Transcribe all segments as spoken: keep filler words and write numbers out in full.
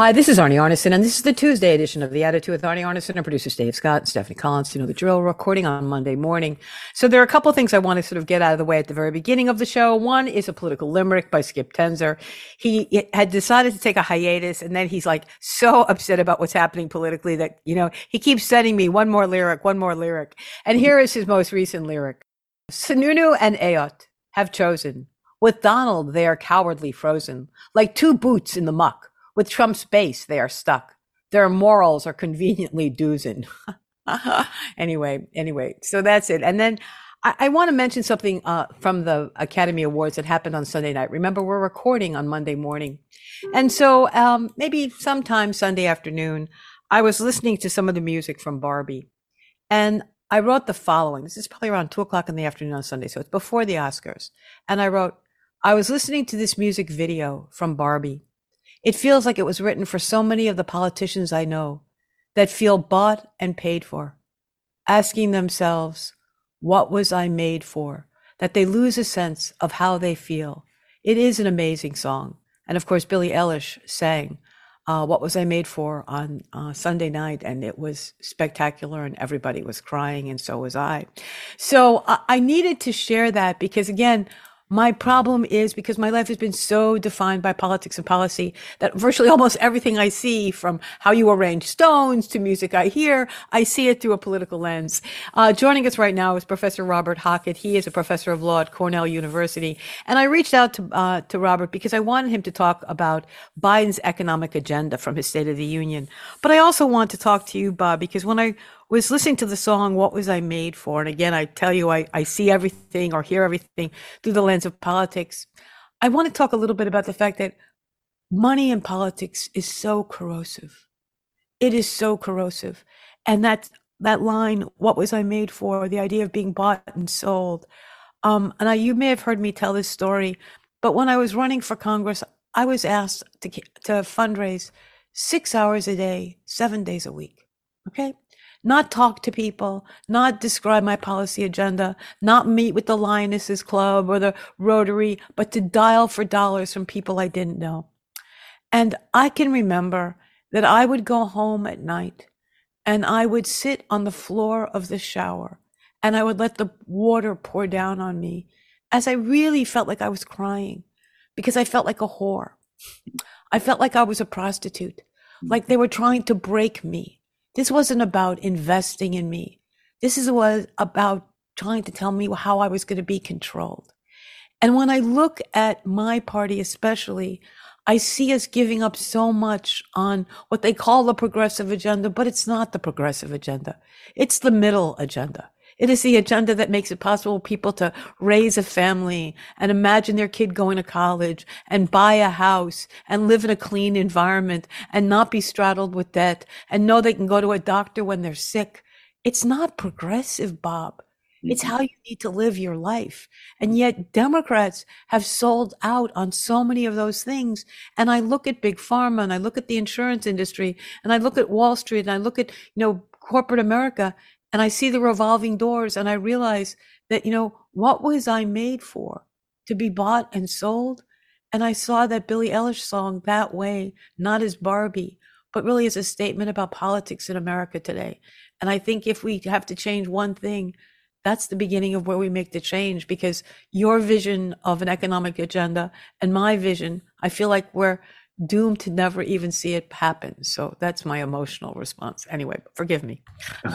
Hi, this is Arnie Arnesen, and this is the Tuesday edition of The Attitude with Arnie Arnesen and producers Dave Scott and Stephanie Collins. You know the drill, recording on Monday morning. So there are a couple of things I want to sort of get out of the way at the very beginning of the show. One is a political limerick by Skip Tenzer. He had decided to take a hiatus, and then he's like so upset about what's happening politically that, you know, he keeps sending me one more lyric, one more lyric. And here is his most recent lyric. Sununu and Ayotte have chosen. With Donald, they are cowardly frozen, like two boots in the muck. With Trump's base, they are stuck. Their morals are conveniently doozing. anyway, anyway, so that's it. And then I, I want to mention something uh, from the Academy Awards that happened on Sunday night. Remember, we're recording on Monday morning. And so um, maybe sometime Sunday afternoon, I was listening to some of the music from Barbie. And I wrote the following. This is probably around two o'clock in the afternoon on Sunday, so it's before the Oscars. And I wrote, I was listening to this music video from Barbie. It feels like it was written for so many of the politicians I know that feel bought and paid for, asking themselves, what was I made for? That they lose a sense of how they feel. It is an amazing song. And of course, Billie Eilish sang uh, What Was I Made For on uh, Sunday night, and it was spectacular, and everybody was crying, and so was I. So uh, I needed to share that because, again, my problem is because my life has been so defined by politics and policy that virtually almost everything I see, from how you arrange stones to music I hear, I see it through a political lens. Uh, joining us right now is Professor Robert Hockett. He is a professor of law at Cornell University. And I reached out to, uh, to Robert because I wanted him to talk about Biden's economic agenda from his State of the Union. But I also want to talk to you, Bob, because when I was listening to the song, What Was I Made For? And again, I tell you, I, I see everything or hear everything through the lens of politics. I want to talk a little bit about the fact that money in politics is so corrosive. It is so corrosive. And that, that line, what was I made for? The idea of being bought and sold. Um, and I, you may have heard me tell this story, but when I was running for Congress, I was asked to, to fundraise six hours a day, seven days a week. Okay. Not talk to people, not describe my policy agenda, not meet with the Lionesses Club or the Rotary, but to dial for dollars from people I didn't know. And I can remember that I would go home at night and I would sit on the floor of the shower and I would let the water pour down on me as I really felt like I was crying because I felt like a whore. I felt like I was a prostitute, like they were trying to break me. This wasn't about investing in me. This is was about trying to tell me how I was going to be controlled. And when I look at my party especially, I see us giving up so much on what they call the progressive agenda, but it's not the progressive agenda. It's the middle agenda. It is the agenda that makes it possible for people to raise a family and imagine their kid going to college and buy a house and live in a clean environment and not be straddled with debt and know they can go to a doctor when they're sick. It's not progressive, Bob. It's how you need to live your life. And yet Democrats have sold out on so many of those things. And I look at Big Pharma and I look at the insurance industry and I look at Wall Street and I look at, you know, corporate America, and I see the revolving doors and I realize that, you know, what was I made for? To be bought and sold? And I saw that Billie Eilish song that way, not as Barbie, but really as a statement about politics in America today. And I think if we have to change one thing, that's the beginning of where we make the change, because your vision of an economic agenda and my vision, I feel like we're doomed to never even see it happen. So that's my emotional response. Anyway, forgive me.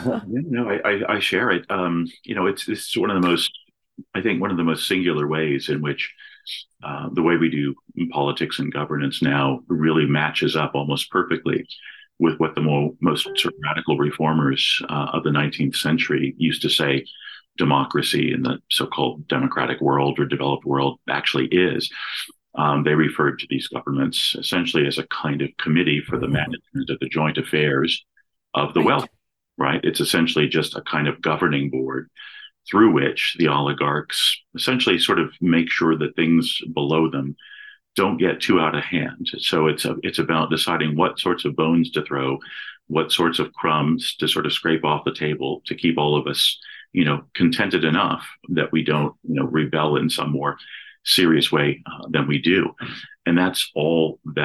no, I, I, I share it. Um, you know, it's it's one of the most, I think, one of the most singular ways in which uh, the way we do politics and governance now really matches up almost perfectly with what the mo- most sort of radical reformers uh, of the nineteenth century used to say democracy in the so-called democratic world or developed world actually is. Um, they referred to these governments essentially as a kind of committee for the management of the joint affairs of the wealth, right? It's essentially just a kind of governing board through which the oligarchs essentially sort of make sure that things below them don't get too out of hand. So it's a, it's about deciding what sorts of bones to throw, what sorts of crumbs to sort of scrape off the table to keep all of us, you know, contented enough that we don't, you know, rebel in some more serious way uh, than we do. And that's all that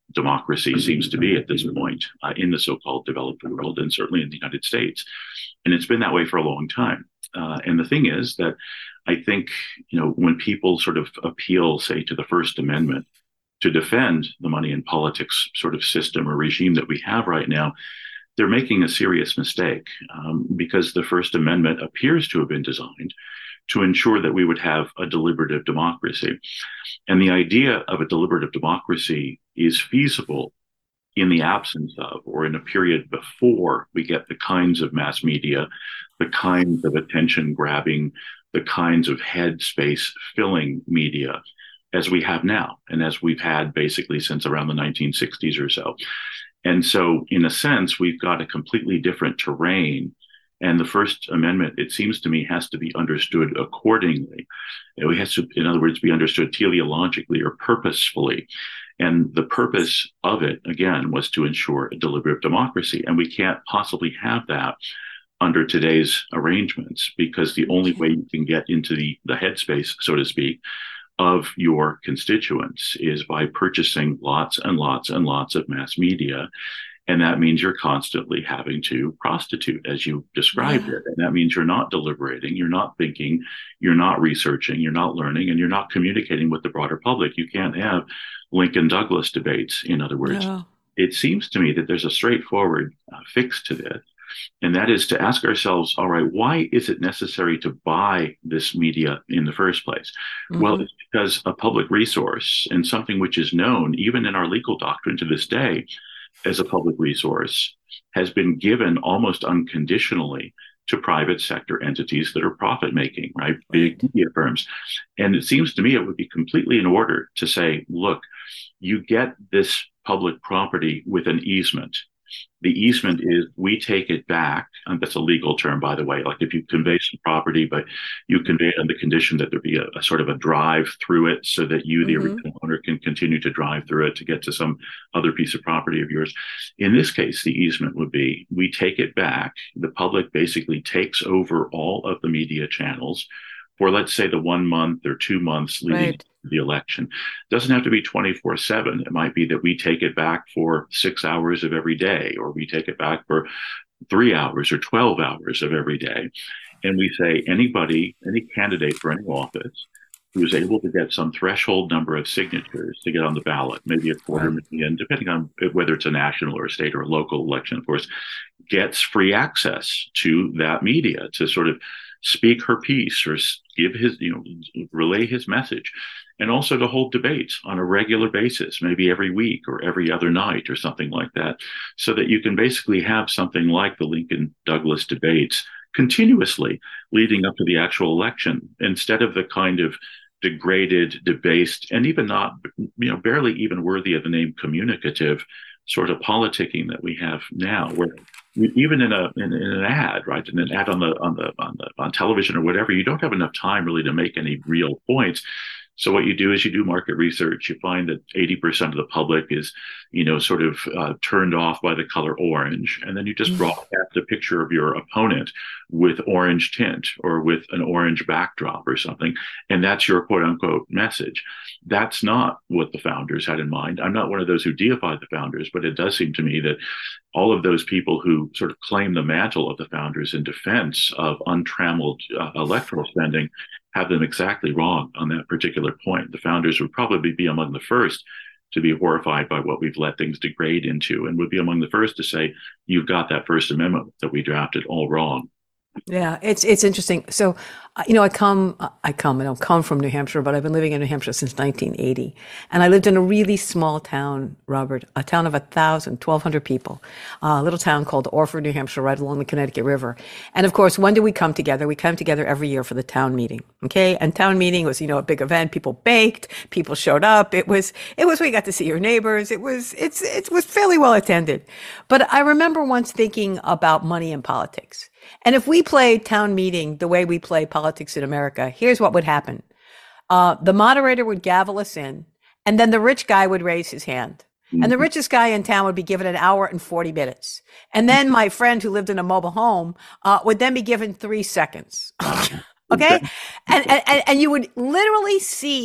democracy seems to be at this point uh, in the so-called developed world, and certainly in the United States. And it's been that way for a long time. Uh, and the thing is that I think, you know, when people sort of appeal, say, to the First Amendment to defend the money in politics sort of system or regime that we have right now, they're making a serious mistake, um, because the First Amendment appears to have been designed to ensure that we would have a deliberative democracy. And the idea of a deliberative democracy is feasible in the absence of, or in a period before we get the kinds of mass media, the kinds of attention grabbing, the kinds of headspace filling media as we have now, and as we've had basically since around the nineteen sixties or so. And so, in a sense, we've got a completely different terrain. And the First Amendment, it seems to me, has to be understood accordingly. It has to, in other words, be understood teleologically or purposefully. And the purpose of it, again, was to ensure a deliberative democracy. And we can't possibly have that under today's arrangements, because the only way you can get into the, the headspace, so to speak, of your constituents is by purchasing lots and lots and lots of mass media. And that means you're constantly having to prostitute, as you described yeah. it. And that means you're not deliberating, you're not thinking, you're not researching, you're not learning, and you're not communicating with the broader public. You can't have Lincoln Douglas debates, in other words. No. It seems to me that there's a straightforward uh, fix to this. And that is to ask ourselves, all right, why is it necessary to buy this media in the first place? Mm-hmm. Well, it's because a public resource, and something which is known even in our legal doctrine to this day as a public resource, has been given almost unconditionally to private sector entities that are profit making, right? Big media firms. And it seems to me it would be completely in order to say, look, you get this public property with an easement. The easement is we take it back, and that's a legal term, by the way. Like if you convey some property, but you convey it on the condition that there be a, a sort of a drive through it, so that you, the mm-hmm. original owner, can continue to drive through it to get to some other piece of property of yours. In this case, the easement would be we take it back. The public basically takes over all of the media channels for, let's say, the one month or two months leading right. to the election. It doesn't have to be twenty-four seven. It might be that we take it back for six hours of every day, or we take it back for three hours or twelve hours of every day. And we say anybody, any candidate for any office who is able to get some threshold number of signatures to get on the ballot, maybe a quarter right. million, depending on whether it's a national or a state or a local election, of course, gets free access to that media to sort of speak her piece or give his, you know, relay his message, and also to hold debates on a regular basis, maybe every week or every other night or something like that, so that you can basically have something like the Lincoln Douglas debates continuously leading up to the actual election, instead of the kind of degraded, debased, and even not, you know, barely even worthy of the name communicative sort of politicking that we have now, where even in a in, in an ad, right, in an ad on the on the on the on television or whatever, you don't have enough time really to make any real points. So what you do is you do market research. You find that eighty percent of the public is, you know, sort of uh, turned off by the color orange. And then you just broadcast a picture of your opponent with orange tint or with an orange backdrop or something. And that's your quote unquote message. That's not what the founders had in mind. I'm not one of those who deify the founders, but it does seem to me that all of those people who sort of claim the mantle of the founders in defense of untrammeled uh, electoral spending have them exactly wrong on that particular point. The founders would probably be among the first to be horrified by what we've let things degrade into, and would be among the first to say, you've got that First Amendment that we drafted all wrong. Yeah, it's it's interesting. So, uh, you know, I come, I come, I don't come from New Hampshire, but I've been living in New Hampshire since nineteen eighty. And I lived in a really small town, Robert, a town of one thousand, twelve hundred people, a little town called Orford, New Hampshire, right along the Connecticut River. And of course, when do we come together? We come together every year for the town meeting. Okay. And town meeting was, you know, a big event. People baked, people showed up. It was, it was, we got to see your neighbors. It was, it's, it was fairly well attended. But I remember once thinking about money in politics. And if we played town meeting the way we play politics in America, here's what would happen. Uh, the moderator would gavel us in, and then the rich guy would raise his hand. Mm-hmm. And the richest guy in town would be given an hour and forty minutes. And then my friend who lived in a mobile home uh, would then be given three seconds. Okay? And, and, and you would literally see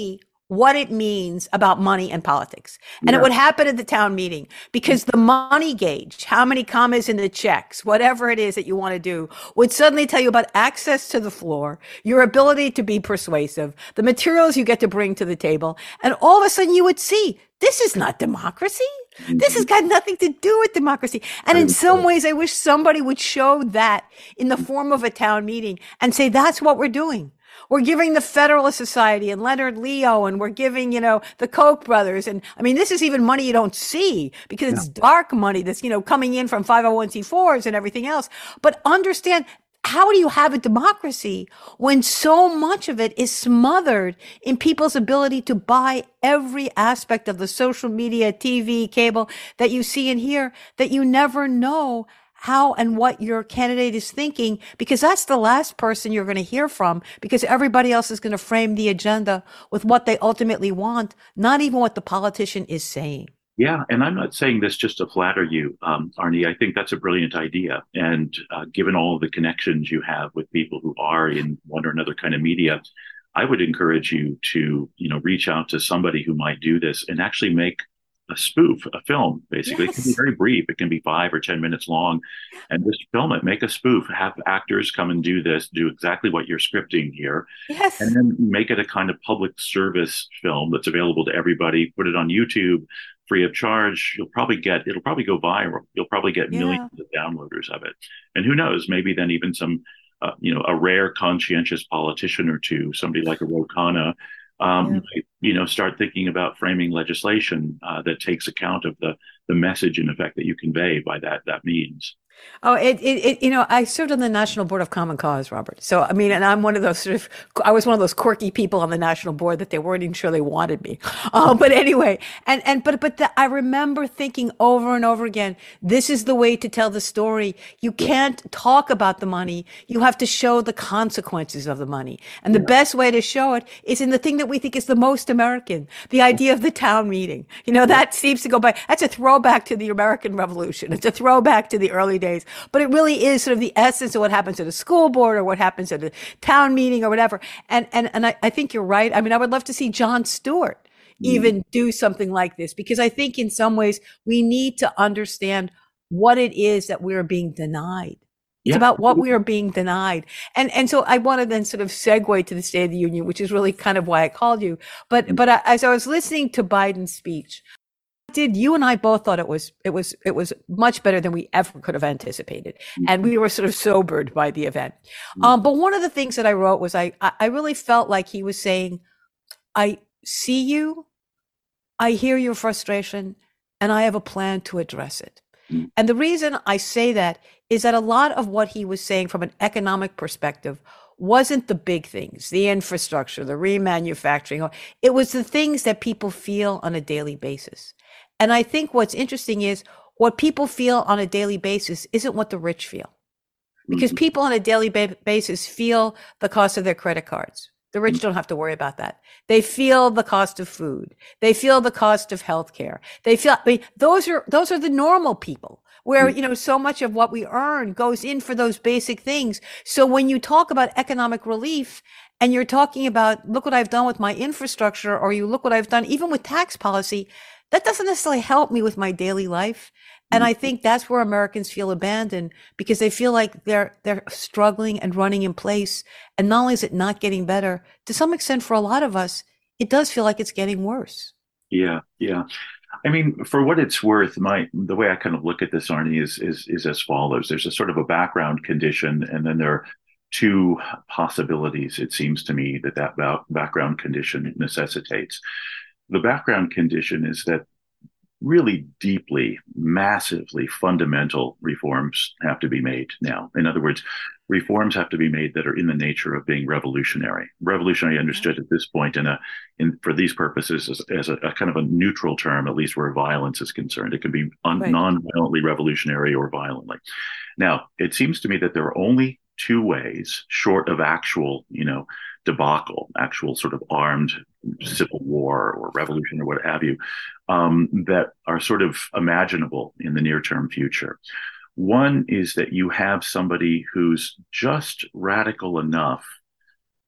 what it means about money and politics. And it Yeah. would happen at the town meeting because the money gauge, how many commas in the checks, whatever it is that you want to do, would suddenly tell you about access to the floor, your ability to be persuasive, the materials you get to bring to the table. And all of a sudden you would see this is not democracy. This has got nothing to do with democracy. And in some ways, I wish somebody would show that in the form of a town meeting and say, that's what we're doing. We're giving the Federalist Society and Leonard Leo, and we're giving, you know, the Koch brothers. And I mean, this is even money you don't see because it's yeah. dark money that's, you know, coming in from five oh one c fours and everything else. But understand, how do you have a democracy when so much of it is smothered in people's ability to buy every aspect of the social media, T V, cable that you see and hear, that you never know how and what your candidate is thinking, because that's the last person you're going to hear from, because everybody else is going to frame the agenda with what they ultimately want, not even what the politician is saying. Yeah, and I'm not saying this just to flatter you, um, Arnie. I think that's a brilliant idea. And uh, given all of the connections you have with people who are in one or another kind of media, I would encourage you to, you know, reach out to somebody who might do this and actually make a spoof, a film, basically. Yes. It can be very brief. It can be five or ten minutes long, and just film it, make a spoof, have actors come and do this, do exactly what you're scripting here. Yes. And then make it a kind of public service film that's available to everybody, put it on YouTube, free of charge. You'll probably get, it'll probably go viral. You'll probably get yeah. millions of downloaders of it. And who knows, maybe then even some, uh, you know, a rare conscientious politician or two, somebody like a Ro Khanna, um, yeah. you know, start thinking about framing legislation uh, that takes account of the the message, in effect, that you convey by that that means. Oh, it, it, it, you know, I served on the National Board of Common Cause, Robert. So, I mean, and I'm one of those sort of, I was one of those quirky people on the national board that they weren't even sure they wanted me. Uh, but anyway, and, and, but, but the, I remember thinking over and over again, this is the way to tell the story. You can't talk about the money. You have to show the consequences of the money. And the yeah. best way to show it is in the thing that we think is the most American, the idea of the town meeting. You know, that seems to go by, that's a throwback to the American Revolution. It's a throwback to the early days. But it really is sort of the essence of what happens at a school board or what happens at a town meeting or whatever. And and and I, I think you're right. I mean, I would love to see Jon Stewart even do something like this, because I think in some ways we need to understand what it is that we're being denied. It's yeah. about what we are being denied. And and so I want to then sort of segue to the State of the Union, which is really kind of why I called you. But but I, as I was listening to Biden's speech, did you and I both thought it was it was it was much better than we ever could have anticipated, and we were sort of sobered by the event. Um, but one of the things that I wrote was I I really felt like he was saying, I see you, I hear your frustration, and I have a plan to address it. And the reason I say that is that a lot of what he was saying from an economic perspective wasn't the big things, the infrastructure, the remanufacturing. It was the things that people feel on a daily basis. And I think what's interesting is what people feel on a daily basis isn't what the rich feel. Because mm-hmm. people on a daily ba- basis feel the cost of their credit cards. The rich mm-hmm. don't have to worry about that. They feel the cost of food. They feel the cost of healthcare. They feel, I mean, those are, those are the normal people where, mm-hmm. you know, so much of what we earn goes in for those basic things. So when you talk about economic relief and you're talking about, look what I've done with my infrastructure, or you look what I've done even with tax policy, that doesn't necessarily help me with my daily life. And I think that's where Americans feel abandoned, because they feel like they're they're struggling and running in place. And not only is it not getting better, to some extent for a lot of us, it does feel like it's getting worse. Yeah, yeah. I mean, for what it's worth, my the way I kind of look at this, Arnie, is is is as follows. There's a sort of a background condition, and then there are two possibilities, it seems to me, that that background condition necessitates. The background condition is that really deeply, massively fundamental reforms have to be made now. In other words, reforms have to be made that are in the nature of being revolutionary. Revolutionary understood at this point in a, in for these purposes as, as a, a kind of a neutral term, at least where violence is concerned. It can be un, right. non-violently revolutionary or violently. Now, it seems to me that there are only two ways, short of actual, you know, debacle, actual sort of armed civil war or revolution or what have you, um, that are sort of imaginable in the near-term future. One is that you have somebody who's just radical enough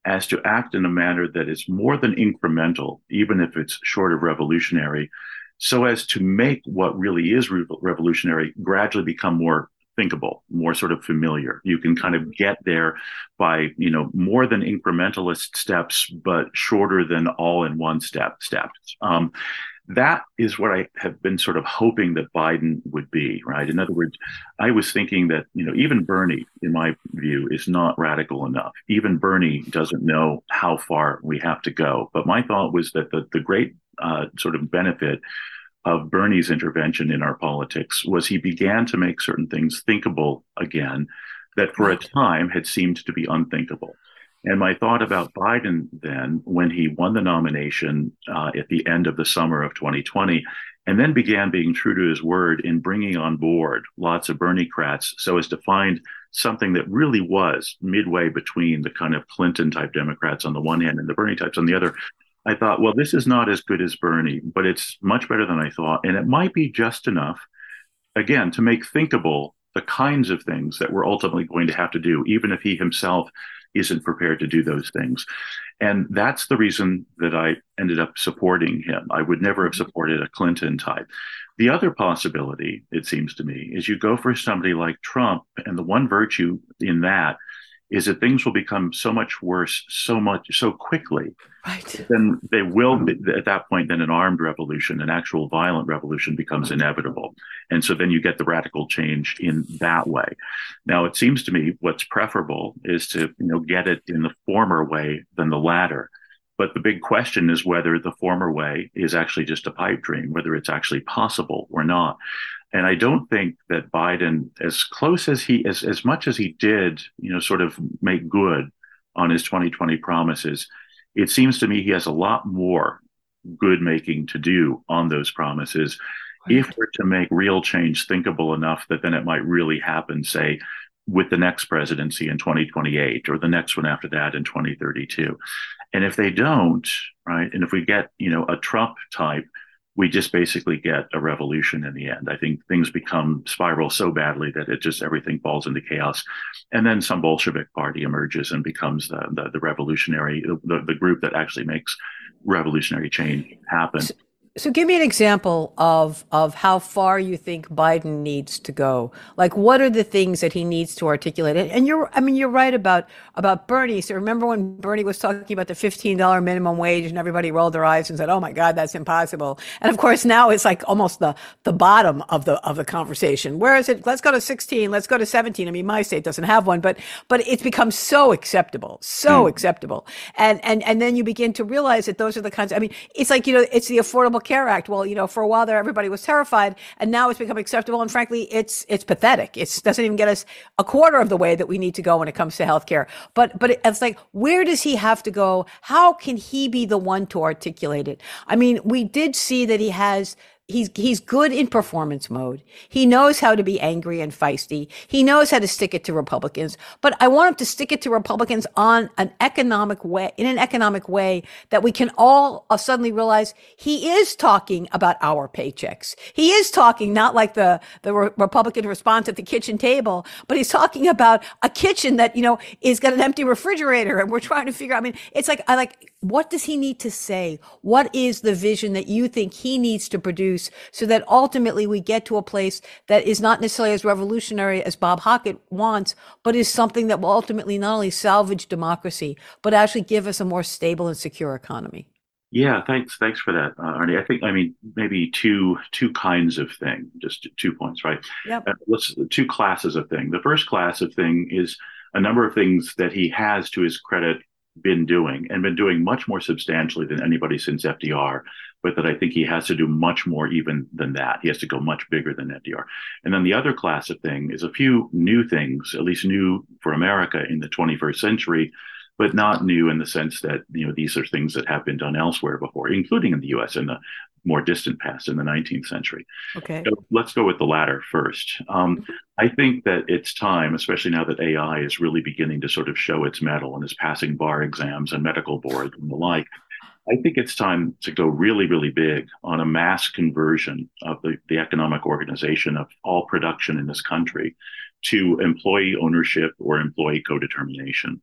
as to act in a manner that is more than incremental, even if it's short of revolutionary, so as to make what really is re- revolutionary gradually become more thinkable, more sort of familiar. You can kind of get there by, you know, more than incrementalist steps, but shorter than all in one step steps. Um, that is what I have been sort of hoping that Biden would be, right? In other words, I was thinking that, you know, even Bernie, in my view, is not radical enough. Even Bernie doesn't know how far we have to go. But my thought was that the, the great uh, sort of benefit of Bernie's intervention in our politics was he began to make certain things thinkable again that for a time had seemed to be unthinkable. And my thought about Biden then, when he won the nomination uh, at the end of the summer of twenty twenty, and then began being true to his word in bringing on board lots of Bernie-crats so as to find something that really was midway between the kind of Clinton type Democrats on the one hand and the Bernie types on the other. I thought, well, this is not as good as Bernie, but it's much better than I thought. And it might be just enough, again, to make thinkable the kinds of things that we're ultimately going to have to do, even if he himself isn't prepared to do those things. And that's the reason that I ended up supporting him. I would never have supported a Clinton type. The other possibility, it seems to me, is you go for somebody like Trump, and the one virtue in that is that things will become so much worse, so much, so quickly. Right. Then they will be, at that point, then an armed revolution, an actual violent revolution becomes inevitable. And so then you get the radical change in that way. Now, it seems to me what's preferable is to, you know, get it in the former way than the latter. But the big question is whether the former way is actually just a pipe dream, whether it's actually possible or not. And I don't think that Biden, as close as he, as, as much as he did, you know, sort of make good on his twenty twenty promises, it seems to me he has a lot more good making to do on those promises. Right. If we're to make real change thinkable enough that then it might really happen, say, with the next presidency in twenty twenty-eight or the next one after that in twenty thirty-two. And if they don't, right, and if we get, you know, a Trump type, we just basically get a revolution in the end. I think things become spiral so badly that it just everything falls into chaos. And then some Bolshevik party emerges and becomes the the, the revolutionary, the, the group that actually makes revolutionary change happen. So, so give me an example of of how far you think Biden needs to go. Like, what are the things that he needs to articulate? And, and you're, I mean, you're right about about Bernie. So remember when Bernie was talking about the fifteen dollars minimum wage, and everybody rolled their eyes and said, "Oh my God, that's impossible." And of course, now it's like almost the the bottom of the of the conversation. Where is it? Let's go to sixteen. Let's go to seventeen. I mean, my state doesn't have one, but but it's become so acceptable, so mm. acceptable. And and and then you begin to realize that those are the kinds. I mean, it's like, you know, it's the Affordable Care Act. Well, you know, for a while there, everybody was terrified, and now it's become acceptable. And frankly, it's it's pathetic. It doesn't even get us a quarter of the way that we need to go when it comes to healthcare. But but it's like, where does he have to go? How can he be the one to articulate it? I mean, we did see that he has. He's he's good in performance mode. He knows how to be angry and feisty. He knows how to stick it to Republicans. But I want him to stick it to Republicans on an economic way, in an economic way that we can all uh, suddenly realize he is talking about our paychecks. He is talking not like the the re- Republican response at the kitchen table, but he's talking about a kitchen that, you know, is got an empty refrigerator, and we're trying to figure out. I mean, it's like I like. What does he need to say? What is the vision that you think he needs to produce so that ultimately we get to a place that is not necessarily as revolutionary as Bob Hockett wants, but is something that will ultimately not only salvage democracy, but actually give us a more stable and secure economy? Yeah, thanks. Thanks for that, uh, Arnie. I think, I mean, maybe two two kinds of thing, just two points, right? Yep. Uh, let's two classes of thing. The first class of thing is a number of things that he has, to his credit, been doing and been doing much more substantially than anybody since F D R, but that I think he has to do much more even than that. He has to go much bigger than F D R. And then the other class of thing is a few new things, at least new for America in the twenty-first century, but not new in the sense that, you know, these are things that have been done elsewhere before, including in the U S in the more distant past, in the nineteenth century. Okay. So let's go with the latter first. Um, I think that it's time, especially now that A I is really beginning to sort of show its mettle and is passing bar exams and medical boards and the like. I think it's time to go really, really big on a mass conversion of the, the economic organization of all production in this country to employee ownership or employee co-determination.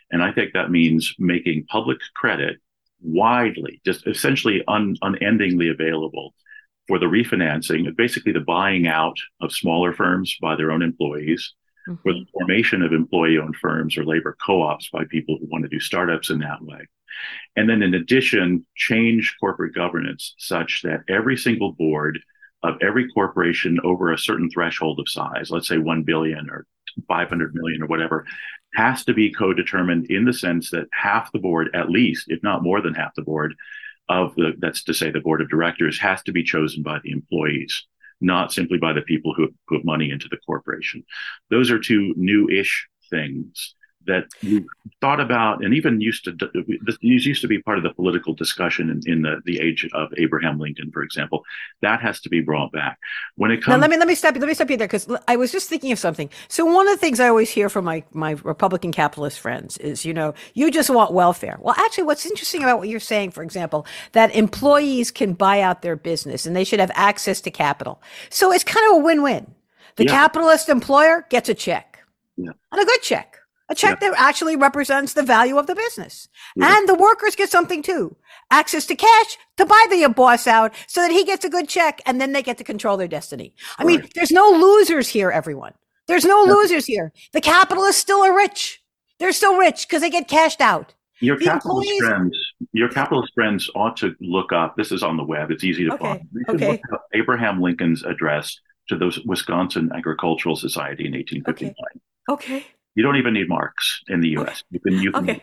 And I think that means making public credit widely, just essentially un, unendingly available for the refinancing, basically the buying out of smaller firms by their own employees, mm-hmm. for the formation of employee-owned firms or labor co-ops by people who want to do startups in that way. And then in addition, change corporate governance such that every single board of every corporation over a certain threshold of size, let's say one billion or five hundred million or whatever, has to be co-determined in the sense that half the board, at least, if not more than half the board of the, that's to say the board of directors, has to be chosen by the employees, not simply by the people who put money into the corporation. Those are two new-ish things that we thought about and even used to, this used to be part of the political discussion in, in the, the age of Abraham Lincoln, for example. That has to be brought back. When it comes, now, let me let me stop you. Let me stop you there, because I was just thinking of something. So one of the things I always hear from my my Republican capitalist friends is, you know, you just want welfare. Well, actually, what's interesting about what you're saying, for example, that employees can buy out their business and they should have access to capital. So it's kind of a win-win. The yeah. capitalist employer gets a check, yeah. and a good check. A check yeah. that actually represents the value of the business. Yeah. And the workers get something too. Access to cash to buy the boss out so that he gets a good check, and then they get to control their destiny. I right. mean, there's no losers here, everyone. There's no yeah. losers here. The capitalists still are rich. They're still rich because they get cashed out. Your the capitalist employees... friends, your capitalist friends ought to look up. This is on the web. It's easy to okay. find. You okay. look up Abraham Lincoln's address to the Wisconsin Agricultural Society in eighteen fifty-nine. Okay. okay. You don't even need Marx in the U S. You can, you can. Okay.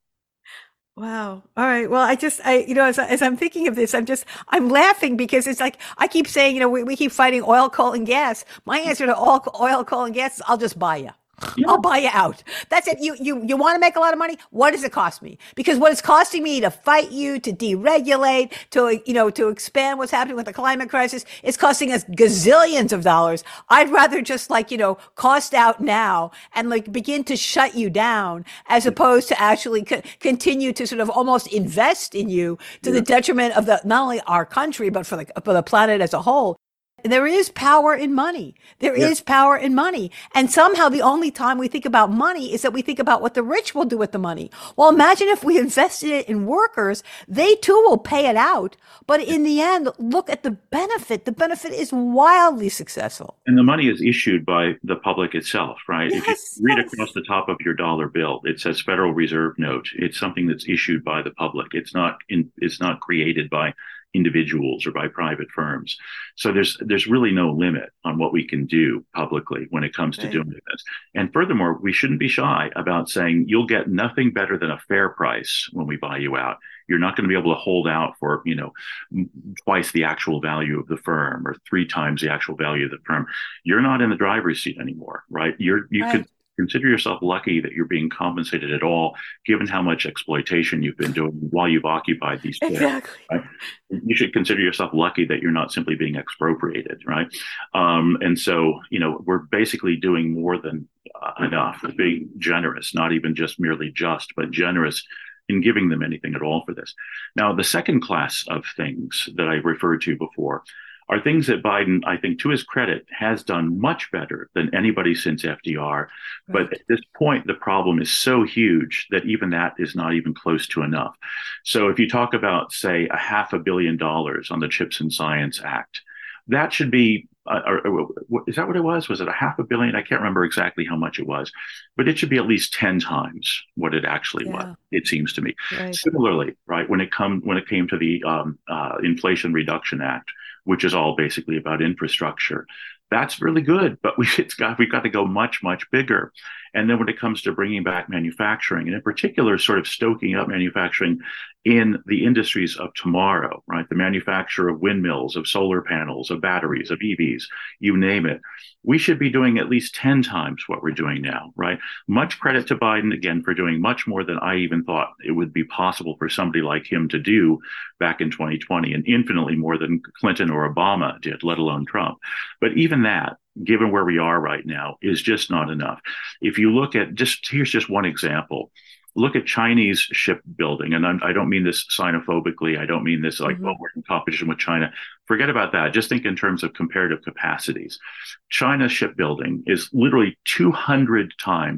Wow. All right. Well, I just, I, you know, as, as I'm thinking of this, I'm just, I'm laughing because it's like, I keep saying, you know, we, we keep fighting oil, coal, and gas. My answer to all oil, coal, and gas is I'll just buy you. Yeah. I'll buy you out. That's it. You, you, you want to make a lot of money? What does it cost me? Because what it's costing me to fight you, to deregulate, to, you know, to expand what's happening with the climate crisis, it's costing us gazillions of dollars. I'd rather just like, you know, cost out now and like begin to shut you down as opposed to actually co- continue to sort of almost invest in you to yeah. the detriment of the, not only our country, but for the, for the planet as a whole. There is power in money. There yeah. is power in money. And somehow the only time we think about money is that we think about what the rich will do with the money. Well, imagine if we invested it in workers, they too will pay it out. But in the end, look at the benefit. The benefit is wildly successful. And the money is issued by the public itself, right? Yes, if you read yes. across the top of your dollar bill, it says Federal Reserve Note. It's something that's issued by the public. It's not in, it's not created by individuals or by private firms. So there's there's really no limit on what we can do publicly when it comes to right. doing this. And furthermore, we shouldn't be shy about saying you'll get nothing better than a fair price when we buy you out. You're not going to be able to hold out for, you know, twice the actual value of the firm or three times the actual value of the firm. You're not in the driver's seat anymore, right? You're you right. could consider yourself lucky that you're being compensated at all, given how much exploitation you've been doing while you've occupied these chairs. Exactly. Right? You should consider yourself lucky that you're not simply being expropriated, right? Um, and so, you know, we're basically doing more than uh, enough, being generous, not even just merely just, but generous in giving them anything at all for this. Now, the second class of things that I referred to before are things that Biden, I think, to his credit, has done much better than anybody since F D R. Right. But at this point, the problem is so huge that even that is not even close to enough. So if you talk about, say, a half a billion dollars on the CHIPS and Science Act, that should be, uh, or, or, is that what it was? Was it a half a billion? I can't remember exactly how much it was, but it should be at least ten times what it actually yeah. was, it seems to me. Right. Similarly, right, when it come when it came to the um, uh, Inflation Reduction Act, which is all basically about infrastructure. That's really good, but we, it's got, we've got to go much, much bigger. And then when it comes to bringing back manufacturing, and in particular, sort of stoking up manufacturing in the industries of tomorrow, right? The manufacture of windmills, of solar panels, of batteries, of E Vs, you name it. We should be doing at least ten times what we're doing now, right? Much credit to Biden, again, for doing much more than I even thought it would be possible for somebody like him to do back in twenty twenty, and infinitely more than Clinton or Obama did, let alone Trump. But even that, given where we are right now, is just not enough. If you look at just, here's just one example. Look at Chinese shipbuilding. And I'm, I don't mean this xenophobically. I don't mean this like, mm-hmm. well, we're in competition with China. Forget about that. Just think in terms of comparative capacities. China's shipbuilding is literally two hundred times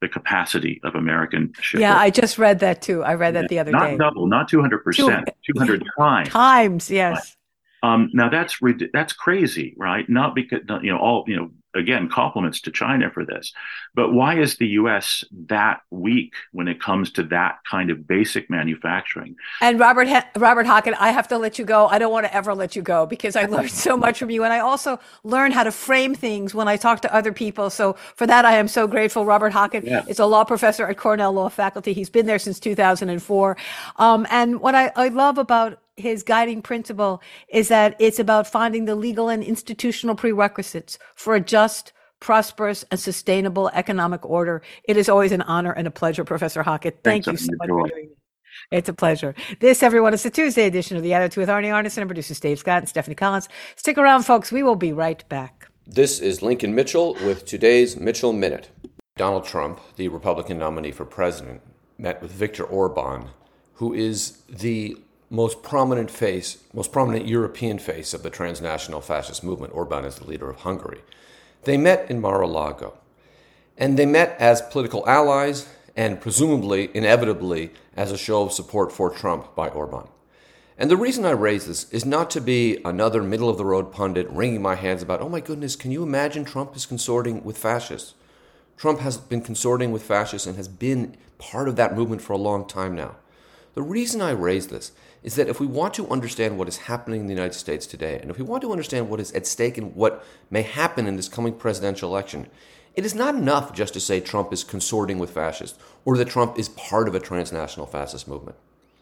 the capacity of American shippers. Yeah, I just read that too. I read that the other not day. Not double, not two hundred percent, two hundred times. Times, yes. Um, now that's that's crazy, right? Not because, you know, all, you know, again, compliments to China for this, but why is the U S that weak when it comes to that kind of basic manufacturing? And Robert Robert Hocken, I have to let you go. I don't want to ever let you go because I learned so much from you, and I also learned how to frame things when I talk to other people. So for that, I am so grateful. Robert Hocken yeah. is a law professor at Cornell Law Faculty. He's been there since two thousand four, um, and what I, I love about his guiding principle is that it's about finding the legal and institutional prerequisites for a just, prosperous, and sustainable economic order. It is always an honor and a pleasure, Professor Hocken. Thank Thanks, you so much for doing it. It's a pleasure. This, everyone, is the Tuesday edition of The Attitude with Arnie Arnesen and producers Dave Scott and Stephanie Collins. Stick around, folks. We will be right back. This is Lincoln Mitchell with today's Mitchell Minute. Donald Trump, the Republican nominee for president, met with Viktor Orban, who is the most prominent face, most prominent European face of the transnational fascist movement. Orban is the leader of Hungary. They met in Mar-a-Lago, and they met as political allies and presumably, inevitably, as a show of support for Trump by Orban. And the reason I raise this is not to be another middle-of-the-road pundit wringing my hands about, oh my goodness, can you imagine Trump is consorting with fascists? Trump has been consorting with fascists and has been part of that movement for a long time now. The reason I raise this is that if we want to understand what is happening in the United States today, and if we want to understand what is at stake and what may happen in this coming presidential election, it is not enough just to say Trump is consorting with fascists or that Trump is part of a transnational fascist movement.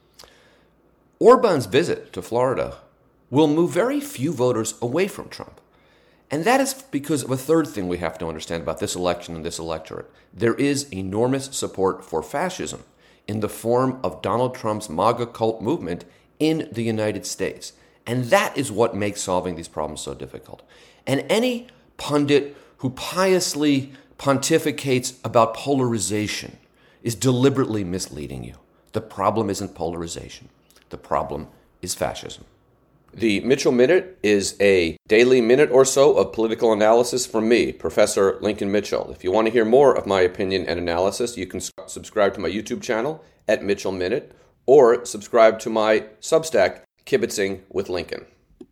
Orban's visit to Florida will move very few voters away from Trump. And that is because of a third thing we have to understand about this election and this electorate. There is enormous support for fascism in the form of Donald Trump's MAGA cult movement in the United States. And that is what makes solving these problems so difficult. And any pundit who piously pontificates about polarization is deliberately misleading you. The problem isn't polarization. The problem is fascism. The Mitchell Minute is a daily minute or so of political analysis from me, Professor Lincoln Mitchell. If you want to hear more of my opinion and analysis, you can subscribe to my YouTube channel at Mitchell Minute or subscribe to my Substack, Kibitzing with Lincoln.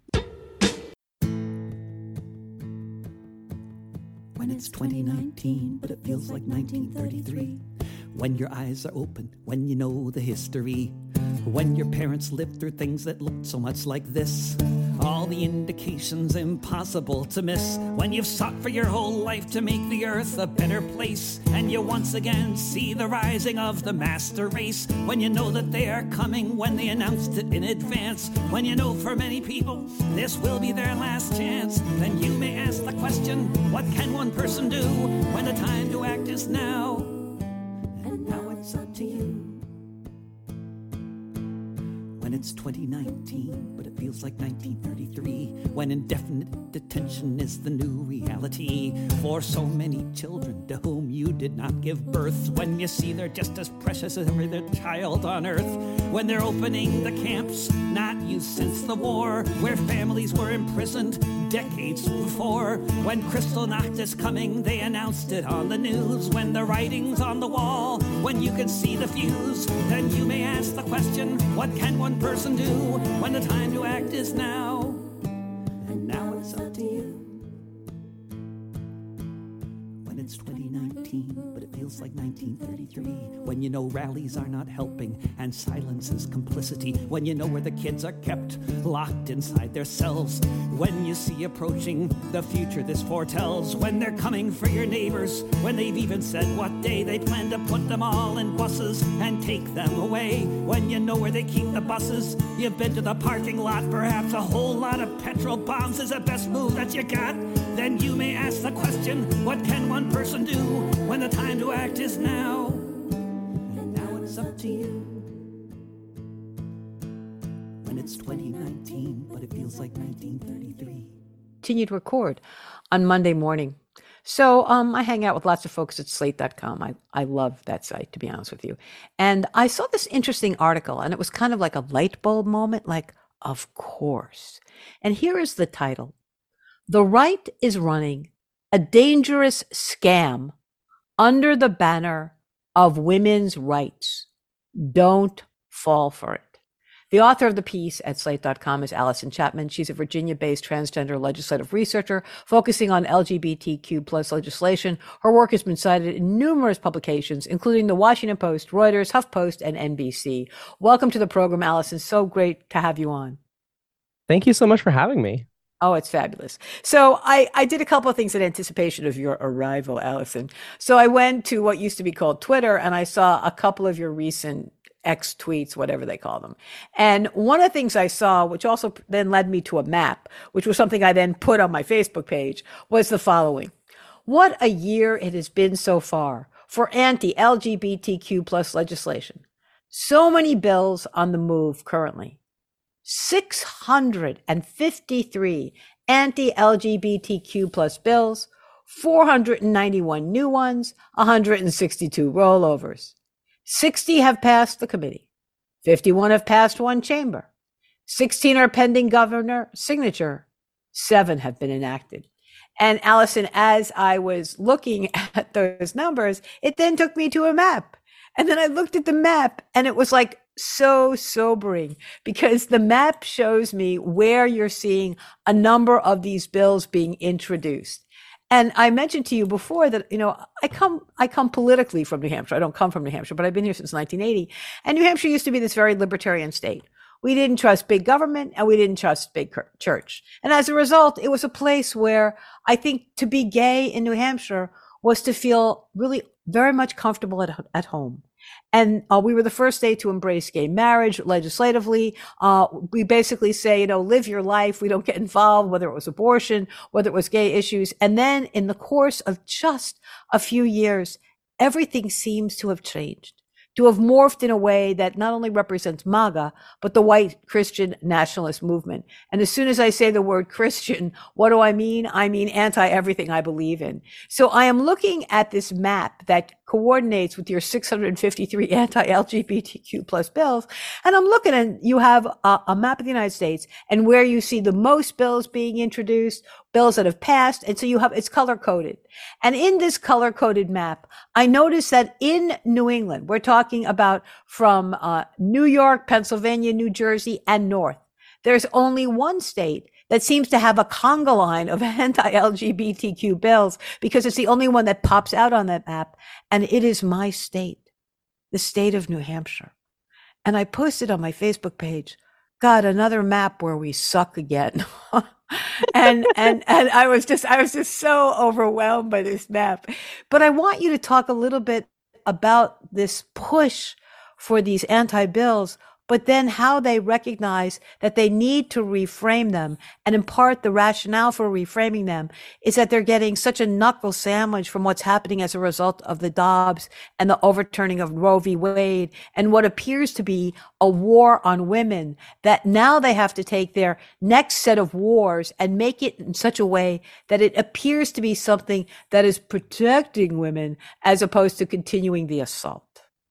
When it's twenty nineteen, but it feels like nineteen thirty-three. When your eyes are open, when you know the history. When your parents lived through things that looked so much like this. All the indications impossible to miss. When you've sought for your whole life to make the earth a better place. And you once again see the rising of the master race. When you know that they are coming, when they announced it in advance. When you know for many people this will be their last chance. Then you may ask the question, what can one person do when the time to act is now? And now it's up to you. When it's twenty nineteen, but it feels like nineteen thirty-three. When indefinite detention is the new reality for so many children to whom you did not give birth. When you see they're just as precious as every other child on earth. When they're opening the camps, not used since the war, where families were imprisoned decades before. When Kristallnacht is coming, they announced it on the news. When the writing's on the wall, when you can see the fuse, then you may ask the question, what can one person do when the time to act is now? And now it's up to you. When it's twenty nineteen, but it feels like nineteen thirty-three. When you know rallies are not helping and silence is complicity. When you know where the kids are kept, locked inside their cells. When you see approaching the future this foretells. When they're coming for your neighbors. When they've even said what day they plan to put them all in buses and take them away. When you know where they keep the buses. You've been to the parking lot. Perhaps a whole lot of petrol bombs is the best move that you got. Then you may ask the question, what can one person do when the time to act is now? And now it's up to you. When it's twenty nineteen, but it feels like nineteen thirty-three. Continue to record on Monday morning. So um, I hang out with lots of folks at slate dot com. I, I love that site, to be honest with you. And I saw this interesting article, and it was kind of like a light bulb moment, like, of course. And here is the title. The right is running a dangerous scam under the banner of women's rights. Don't fall for it. The author of the piece at slate dot com is Allison Chapman. She's a Virginia-based transgender legislative researcher focusing on L G B T Q plus legislation. Her work has been cited in numerous publications, including the Washington Post, Reuters, HuffPost, and N B C. Welcome to the program, Allison. So great to have you on. Thank you so much for having me. Oh, it's fabulous. So I, I did a couple of things in anticipation of your arrival, Allison. So I went to what used to be called Twitter, and I saw a couple of your recent X tweets, whatever they call them. And one of the things I saw, which also then led me to a map, which was something I then put on my Facebook page, was the following. What a year it has been so far for anti-L G B T Q plus legislation. So many bills on the move currently. six hundred fifty-three anti-L G B T Q plus bills, four hundred ninety-one new ones, one hundred sixty-two rollovers. sixty have passed the committee. fifty-one have passed one chamber. sixteen are pending governor signature. Seven have been enacted. And Allison, as I was looking at those numbers, it then took me to a map. And then I looked at the map and it was like so sobering because the map shows me where you're seeing a number of these bills being introduced. And I mentioned to you before that, you know, I come, I come politically from New Hampshire. I don't come from New Hampshire, but I've been here since nineteen eighty. And New Hampshire used to be this very libertarian state. We didn't trust big government and we didn't trust big church. And as a result, it was a place where I think to be gay in New Hampshire was to feel really very much comfortable at, at home. And uh, we were the first state to embrace gay marriage legislatively. Uh, we basically say, you know, live your life. We don't get involved, whether it was abortion, whether it was gay issues. And then in the course of just a few years, everything seems to have changed, to have morphed in a way that not only represents MAGA, but the white Christian nationalist movement. And as soon as I say the word Christian, what do I mean? I mean anti-everything I believe in. So I am looking at this map that coordinates with your six hundred fifty-three anti-L G B T Q plus bills. And I'm looking and you have a, a map of the United States and where you see the most bills being introduced, bills that have passed. And so you have, it's color coded. And in this color coded map, I noticed that in New England, we're talking about from uh, New York, Pennsylvania, New Jersey, and north. There's only one state that seems to have a conga line of anti-L G B T Q bills because it's the only one that pops out on that map. And it is my state, the state of New Hampshire. And I posted on my Facebook page, God, another map where we suck again. and, and, and I was just, I was just so overwhelmed by this map. But I want you to talk a little bit about this push for these anti-bills, but then how they recognize that they need to reframe them. And in part, the rationale for reframing them is that they're getting such a knuckle sandwich from what's happening as a result of the Dobbs and the overturning of Roe v. Wade and what appears to be a war on women, that now they have to take their next set of wars and make it in such a way that it appears to be something that is protecting women as opposed to continuing the assault.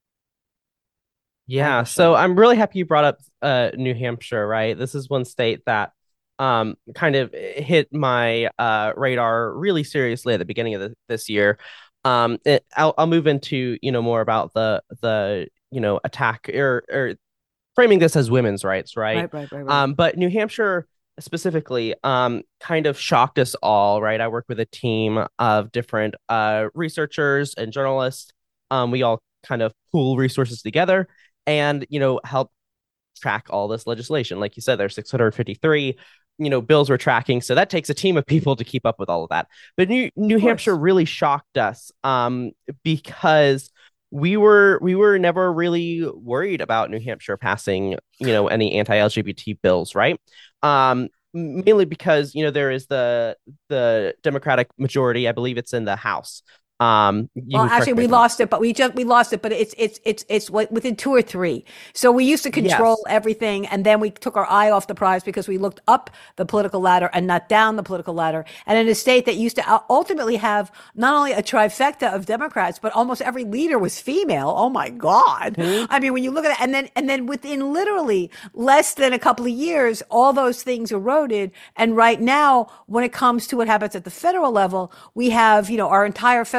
Yeah, so I'm really happy you brought up uh, New Hampshire, right? This is one state that um, kind of hit my uh, radar really seriously at the beginning of the, this year. Um, it, I'll, I'll move into, you know, more about the the you know attack or, or framing this as women's rights, right? Right, right, right, right. Um, but New Hampshire specifically um, kind of shocked us all, right? I work with a team of different uh, researchers and journalists. Um, we all kind of pool resources together and, you know, help track all this legislation. Like you said, there's six hundred fifty-three, you know, bills we're tracking. So that takes a team of people to keep up with all of that. But New New Hampshire really shocked us um, because we were we were never really worried about New Hampshire passing, you know, any anti-L G B T bills, right? Um, mainly because, you know, there is the the Democratic majority. I believe it's in the House. Um, well, actually, we lost it, but we just we lost it, but it's it's it's it's within two or three. So we used to control yes. everything, and then we took our eye off the prize because we looked up the political ladder and not down the political ladder. And in a state that used to ultimately have not only a trifecta of Democrats, but almost every leader was female. Oh my God! Mm-hmm. I mean, when you look at it, and then and then within literally less than a couple of years, all those things eroded. And right now, when it comes to what happens at the federal level, we have you know our entire federal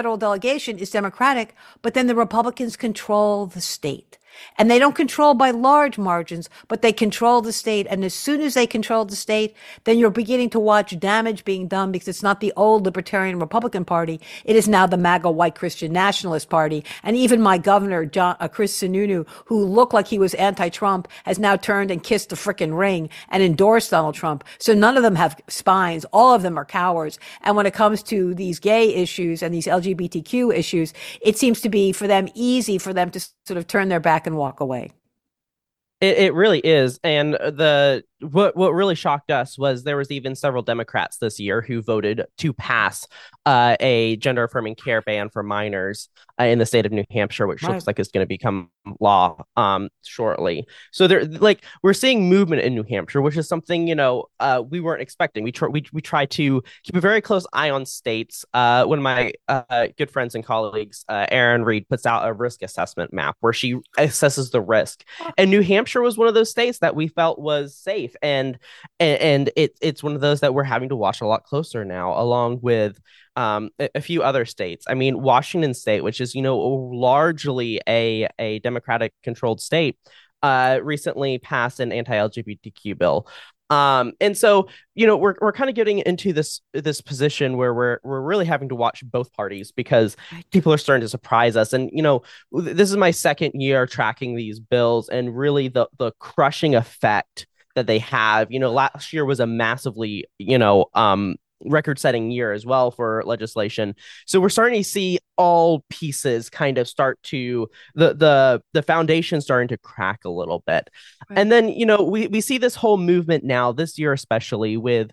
federal delegation is Democratic, but then the Republicans control the state. And they don't control by large margins, but they control the state. And as soon as they control the state, then you're beginning to watch damage being done, because it's not the old Libertarian Republican Party. It is now the MAGA White Christian Nationalist Party. And even my governor, John, uh, Chris Sununu, who looked like he was anti-Trump, has now turned and kissed the frickin' ring and endorsed Donald Trump. So none of them have spines. All of them are cowards. And when it comes to these gay issues and these L G B T Q issues, it seems to be for them easy for them to sort of turn their back and walk away. It, it really is. And the what what really shocked us was there was even several Democrats this year who voted to pass uh, a gender affirming care ban for minors uh, in the state of New Hampshire, which right. looks like it's going to become law um, shortly. So they're like, we're seeing movement in New Hampshire, which is something, you know, uh, we weren't expecting. We try we we try to keep a very close eye on states. Uh, one of my uh, good friends and colleagues, uh, Erin Reed, puts out a risk assessment map where she assesses the risk, and New Hampshire was one of those states that we felt was safe. And and, and it, it's one of those that we're having to watch a lot closer now, along with um, a, a few other states. I mean, Washington State, which is, you know, largely a, a Democratic controlled state, uh, recently passed an anti-L G B T Q bill. Um, and so, you know, we're we're kind of getting into this this position where we're we're really having to watch both parties, because people are starting to surprise us. And, you know, this is my second year tracking these bills, and really the the crushing effect that they have. You know, last year was a massively, you know, um, record-setting year as well for legislation. So we're starting to see all pieces kind of start to the the the foundation starting to crack a little bit. Right. And then, you know, we we see this whole movement now this year, especially with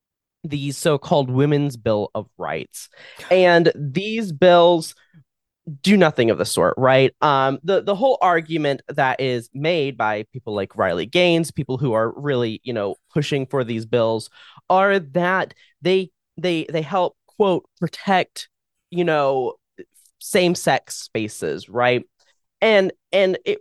the so-called Women's Bill of Rights. And these bills do nothing of the sort, right? Um, the, the whole argument that is made by people like Riley Gaines, people who are really, you know, pushing for these bills, are that they they they help, quote, protect, you know, same-sex spaces, right? And and it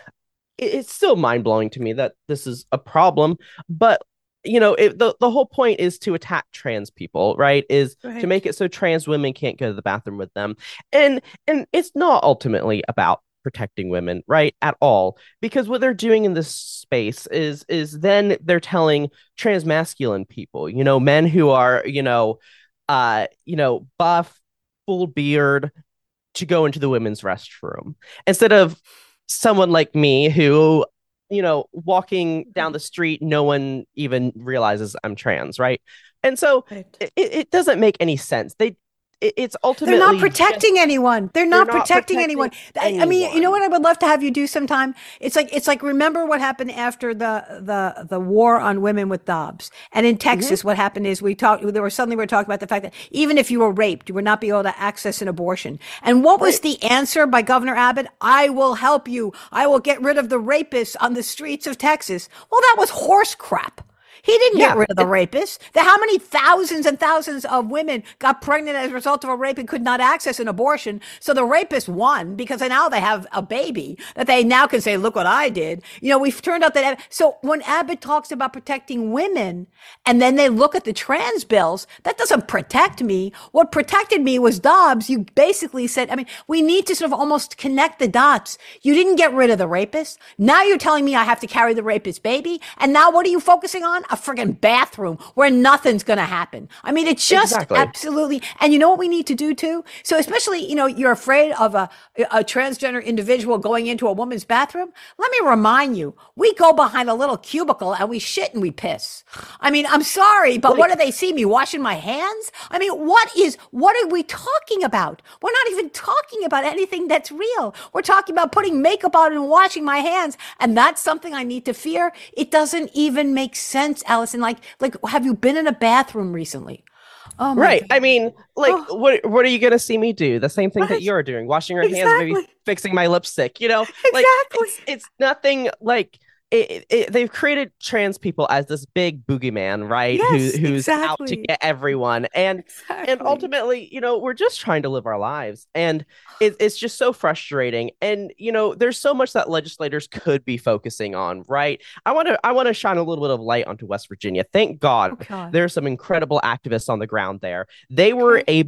it's still mind-blowing to me that this is a problem, but you know, it, the, the whole point is to attack trans people, right? Is right. to make it so trans women can't go to the bathroom with them. And and it's not ultimately about protecting women, right? At all. Because what they're doing in this space is is then they're telling trans masculine people, you know, men who are, you know, uh, you know, buff, full beard, to go into the women's restroom. Instead of someone like me who, you know, walking down the street, no one even realizes I'm trans, right? And so right. it, it doesn't make any sense. They, it, it's ultimately they're not protecting just, anyone. They're not, they're not protecting, protecting anyone. anyone. I mean, you know what I would love to have you do sometime? It's like it's like remember what happened after the the the war on women with Dobbs, and in Texas, mm-hmm. what happened is we talked. There were suddenly we were talking about the fact that even if you were raped, you would not be able to access an abortion. And what was right. the answer by Governor Abbott? I will help you. I will get rid of the rapists on the streets of Texas. Well, that was horse crap. He didn't yeah. get rid of the rapists. The, how many thousands and thousands of women got pregnant as a result of a rape and could not access an abortion? So the rapist won, because now they have a baby that they now can say, look what I did. You know, we've turned out that. So when Abbott talks about protecting women and then they look at the trans bills, that doesn't protect me. What protected me was Dobbs. You basically said, I mean, we need to sort of almost connect the dots. You didn't get rid of the rapist. Now you're telling me I have to carry the rapist baby. And now what are you focusing on? A friggin' bathroom where nothing's going to happen. I mean, it's just exactly. absolutely. And you know what we need to do too? So especially, you know, you're afraid of a, a transgender individual going into a woman's bathroom. Let me remind you, we go behind a little cubicle and we shit and we piss. I mean, I'm sorry, but what do they see me washing my hands? I mean, what is, what are we talking about? We're not even talking about anything that's real. We're talking about putting makeup on and washing my hands. And that's something I need to fear. It doesn't even make sense, Allison. Like, like, have you been in a bathroom recently? Oh my right. God. I mean, like, oh. what what are you going to see me do? The same thing right. that you're doing, washing your exactly. hands, maybe fixing my lipstick, you know, exactly. like it's, it's nothing like it, it, they've created trans people as this big boogeyman, right? Yes, Who, who's exactly. out to get everyone. And exactly. and ultimately, you know, we're just trying to live our lives. And it, it's just so frustrating. And, you know, there's so much that legislators could be focusing on, right? I want to I want to shine a little bit of light onto West Virginia. Thank God, oh, God. There are some incredible activists on the ground there. They were able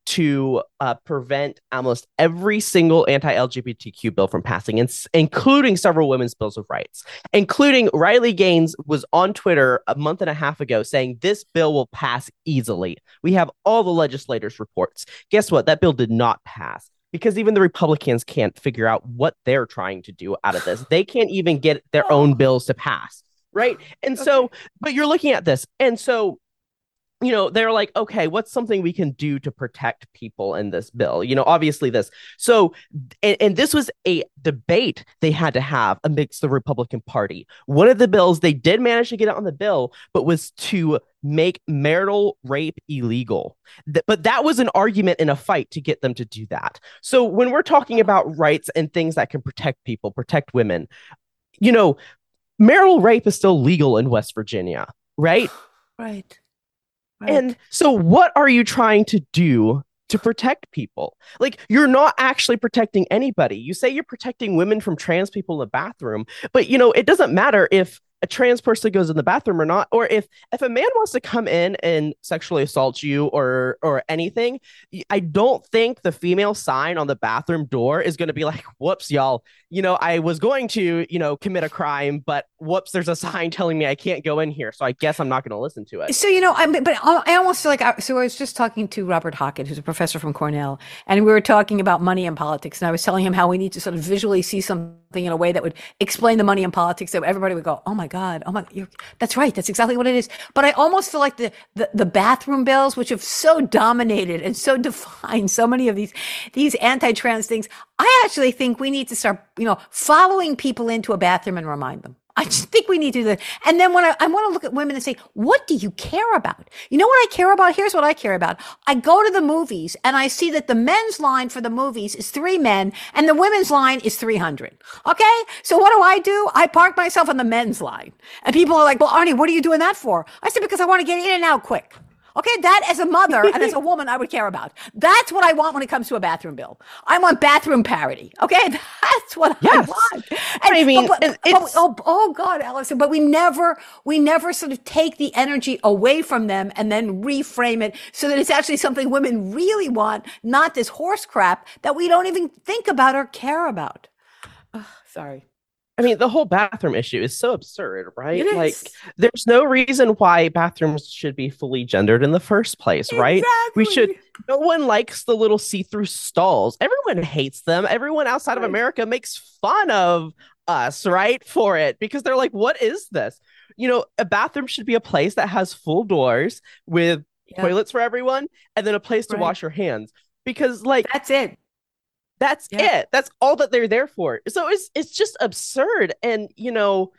to uh, prevent almost every single anti-L G B T Q bill from passing, ins- including several women's bills of rights, including Riley Gaines was on Twitter a month and a half ago saying this bill will pass easily. We have all the legislators' reports. Guess what? That bill did not pass because even the Republicans can't figure out what they're trying to do out of this. They can't even get their own bills to pass, right? And so, but you're looking at this, and so you know, they're like, okay, what's something we can do to protect people in this bill? You know, obviously this. So, and, and this was a debate they had to have amidst the Republican Party. One of the bills they did manage to get it on the bill, but was to make marital rape illegal. Th- but that was an argument in a fight to get them to do that. So when we're talking about rights and things that can protect people, protect women, you know, marital rape is still legal in West Virginia, right? Right. Right. And so what are you trying to do to protect people? Like, you're not actually protecting anybody. You say you're protecting women from trans people in the bathroom, but, you know, it doesn't matter if a trans person goes in the bathroom or not, or if if a man wants to come in and sexually assault you or or anything. I don't think the female sign on the bathroom door is going to be like, whoops, y'all, you know, I was going to, you know, commit a crime, but whoops, there's a sign telling me I can't go in here, so I guess I'm not going to listen to it. So, you know, I but I almost feel like I, so I was just talking to Robert Hawken, who's a professor from Cornell, and we were talking about money and politics, and I was telling him how we need to sort of visually see something in a way that would explain the money and politics, so everybody would go, oh my God, oh my, you're, that's right, that's exactly what it is. But I almost feel like the, the the bathroom bills, which have so dominated and so defined so many of these these anti-trans things, I actually think we need to start, you know, following people into a bathroom and remind them. I just think we need to do that. And then when I, I want to look at women and say, what do you care about? You know what I care about? Here's what I care about. I go to the movies and I see that the men's line for the movies is three men and the women's line is three hundred. Okay. So what do I do? I park myself on the men's line and people are like, well, Arnie, what are you doing that for? I said, because I want to get in and out quick. Okay, that as a mother and as a woman, I would care about. That's what I want when it comes to a bathroom bill. I want bathroom parity. Okay, that's what yes. I want. And, I mean, but, but, it's... but, oh, oh God, Allison, but we never, we never sort of take the energy away from them and then reframe it so that it's actually something women really want, not this horse crap that we don't even think about or care about. Oh, sorry. I mean, the whole bathroom issue is so absurd, right? It is. Like, there's no reason why bathrooms should be fully gendered in the first place, right? Exactly. We should, no one likes the little see-through stalls. Everyone hates them. Everyone outside right. of America makes fun of us, right? For it, because they're like, what is this? You know, a bathroom should be a place that has full doors with yeah. toilets for everyone and then a place to right. wash your hands. Because, like, that's it. That's yeah. it. That's all that they're there for. So it's it's just absurd. And, you know,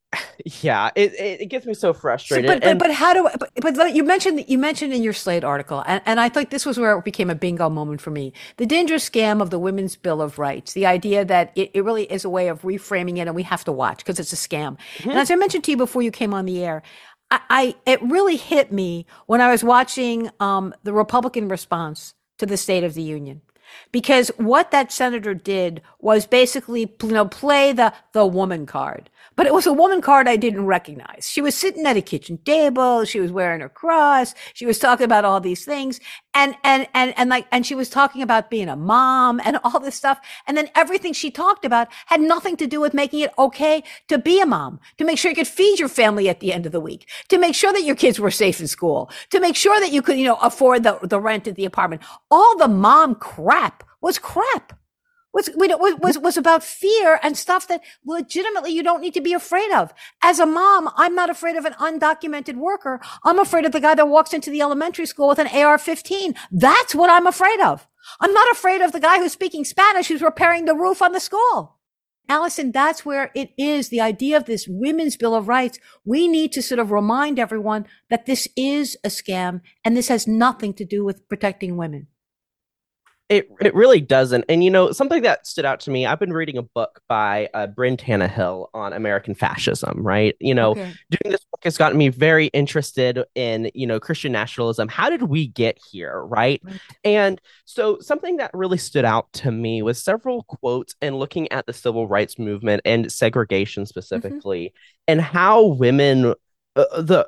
yeah, it, it gets me so frustrated. So, but, but, and, but how do I, but, but you mentioned you mentioned in your Slate article, and, and I think this was where it became a bingo moment for me. The dangerous scam of the Women's Bill of Rights, the idea that it, it really is a way of reframing it and we have to watch because it's a scam. Mm-hmm. And as I mentioned to you before you came on the air, I, I it really hit me when I was watching um, the Republican response to the State of the Union. Because what that senator did was basically, you know, play the, the woman card. But it was a woman card I didn't recognize. She was sitting at a kitchen table. She was wearing her cross. She was talking about all these things. And, and, and, and like, and she was talking about being a mom and all this stuff. And then everything she talked about had nothing to do with making it okay to be a mom, to make sure you could feed your family at the end of the week, to make sure that your kids were safe in school, to make sure that you could, you know, afford the, the rent at the apartment. All the mom crap was crap. Was, was, was about fear and stuff that legitimately you don't need to be afraid of. As a mom, I'm not afraid of an undocumented worker. I'm afraid of the guy that walks into the elementary school with an A R fifteen. That's what I'm afraid of. I'm not afraid of the guy who's speaking Spanish who's repairing the roof on the school. Allison, that's where it is, the idea of this Women's Bill of Rights. We need to sort of remind everyone that this is a scam and this has nothing to do with protecting women. It it really doesn't. And, you know, something that stood out to me, I've been reading a book by uh, Bryn Tannehill on American fascism, right? You know, okay. Doing this book has gotten me very interested in, you know, Christian nationalism. How did we get here, right? right? And so something that really stood out to me was several quotes and looking at the civil rights movement and segregation specifically, mm-hmm. and how women, uh, the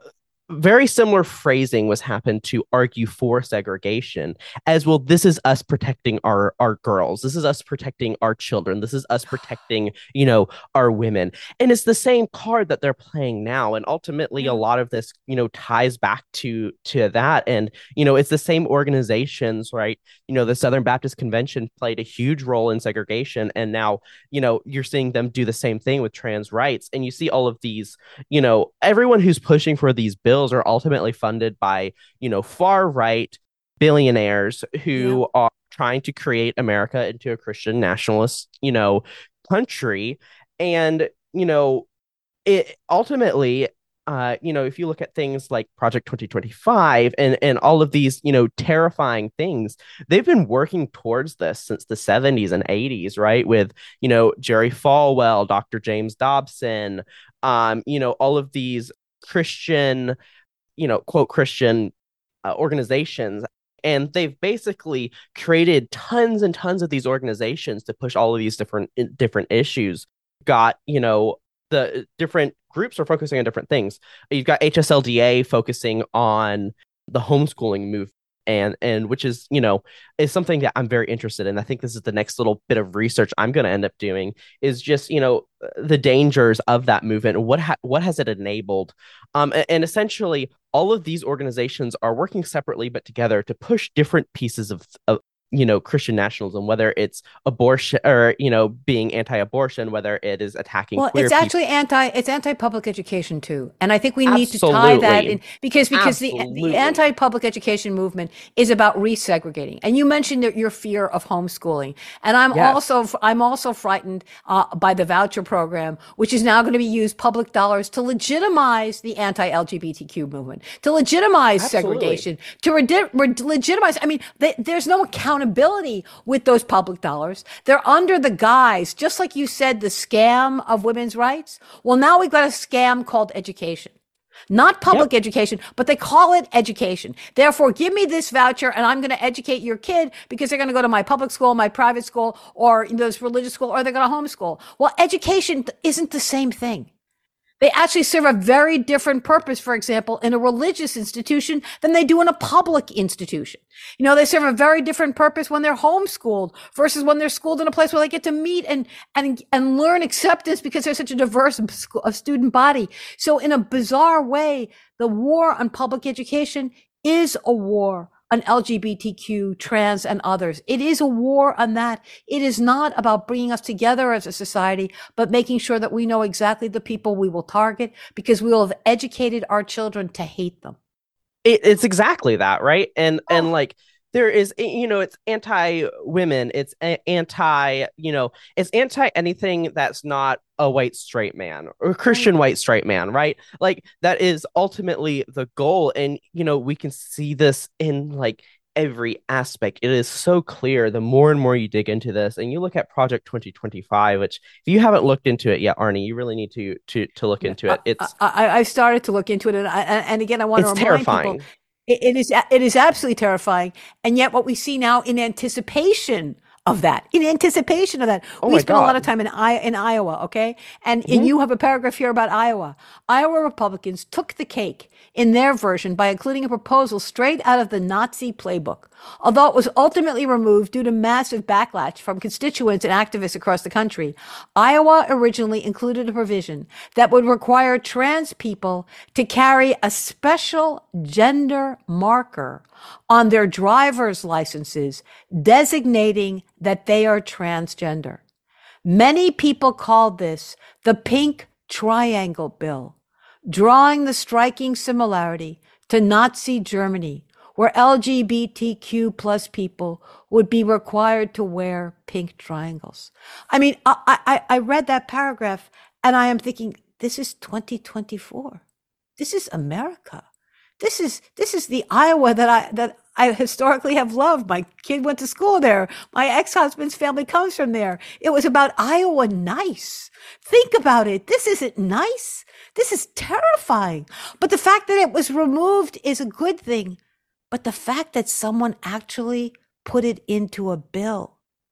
very similar phrasing was happened to argue for segregation as well. This is us protecting our our girls. This is us protecting our children. This is us protecting, you know, our women. And it's the same card that they're playing now. And ultimately, a lot of this, you know, ties back to to that. And, you know, it's the same organizations, right? You know, the Southern Baptist Convention played a huge role in segregation. And now, you know, you're seeing them do the same thing with trans rights. And you see all of these, you know, everyone who's pushing for these bills are ultimately funded by, you know, far right billionaires who yeah. are trying to create America into a Christian nationalist, you know, country. And, you know, it ultimately, uh, you know, if you look at things like Project twenty twenty-five and, and all of these, you know, terrifying things, they've been working towards this since the seventies and eighties, right? With, you know, Jerry Falwell, Doctor James Dobson, um, you know, all of these Christian, you know, quote, Christian uh, organizations. And they've basically created tons and tons of these organizations to push all of these different different issues. Got, you know, the different groups are focusing on different things. You've got H S L D A focusing on the homeschooling movement. And and which is, you know, is something that I'm very interested in. I think this is the next little bit of research I'm going to end up doing is just, you know, the dangers of that movement. What ha- what has it enabled? Um, and, and essentially, all of these organizations are working separately but together to push different pieces of, of you know, Christian nationalism, whether it's abortion or, you know, being anti-abortion, whether it is attacking well, queer it's actually people. anti, it's anti-public education too. And I think we need Absolutely. to tie that in because, because the, Absolutely. the anti-public education movement is about resegregating. And you mentioned that your fear of homeschooling. And I'm Yes. also, I'm also frightened uh, by the voucher program, which is now going to be used public dollars to legitimize the anti-L G B T Q movement, to legitimize Absolutely. segregation, to re- re- legitimize. I mean, they, there's no accountability with those public dollars. They're under the guise, just like you said, the scam of women's rights. Well, now we've got a scam called education. Not public yep. education, but they call it education. Therefore, give me this voucher and I'm going to educate your kid because they're going to go to my public school, my private school, or this religious school, or they're going to homeschool. Well, education isn't the same thing. They actually serve a very different purpose, for example, in a religious institution than they do in a public institution. You know, they serve a very different purpose when they're homeschooled versus when they're schooled in a place where they get to meet and, and, and learn acceptance because there's such a diverse student body. So in a bizarre way, the war on public education is a war on L G B T Q, trans, and others. It is a war on that. It is not about bringing us together as a society, but making sure that we know exactly the people we will target because we will have educated our children to hate them. It, it's exactly that, right? And oh. and like there is, you know, it's anti-women, it's a- anti, you know, it's anti anything that's not a white straight man or a Christian right. white straight man, right? Like that is ultimately the goal. And, you know, we can see this in like every aspect. It is so clear the more and more you dig into this and you look at Project twenty twenty-five, which if you haven't looked into it yet, Arnie, you really need to to to look into it. It's I, I started to look into it. And, I, and again, I want to it's remind terrifying. people, it, it is it is absolutely terrifying. And yet what we see now in anticipation of that, in anticipation of that. Oh we spent God. a lot of time in I in Iowa, okay? And, mm-hmm. and you have a paragraph here about Iowa. Iowa Republicans took the cake in their version by including a proposal straight out of the Nazi playbook. Although it was ultimately removed due to massive backlash from constituents and activists across the country, Iowa originally included a provision that would require trans people to carry a special gender marker on their driver's licenses designating that they are transgender. Many people called this the Pink Triangle Bill, drawing the striking similarity to Nazi Germany, where L G B T Q plus people would be required to wear pink triangles. I mean, I, I, I read that paragraph and I am thinking, this is twenty twenty-four. This is America. This is, this is the Iowa that I, that I historically have loved. My kid went to school there. My ex-husband's family comes from there. It was about Iowa nice. Think about it. This isn't nice. This is terrifying. But the fact that it was removed is a good thing. But the fact that someone actually put it into a bill,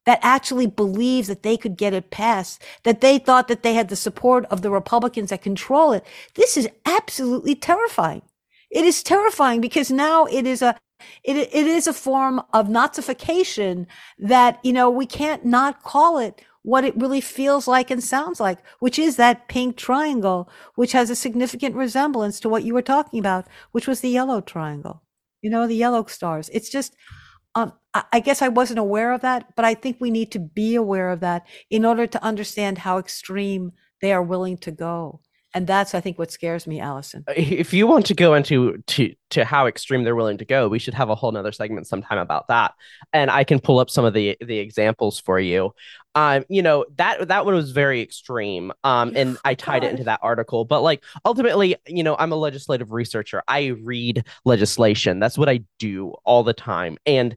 that actually believes that they could get it passed, that they thought that they had the support of the Republicans that control it. This is absolutely terrifying. It is terrifying because now it is a it it is a form of Nazification that, you know, we can't not call it what it really feels like and sounds like, which is that pink triangle, which has a significant resemblance to what you were talking about, which was the yellow triangle, you know, the yellow stars. It's just, um, I, I guess I wasn't aware of that, but I think we need to be aware of that in order to understand how extreme they are willing to go. And that's, I think, what scares me, Allison. If you want to go into to, to how extreme they're willing to go, we should have a whole nother segment sometime about that. And I can pull up some of the, the examples for you. Um, you know, that that one was very extreme. Um, and I tied it into that article. But like ultimately, you know, I'm a legislative researcher. I read legislation. That's what I do all the time. And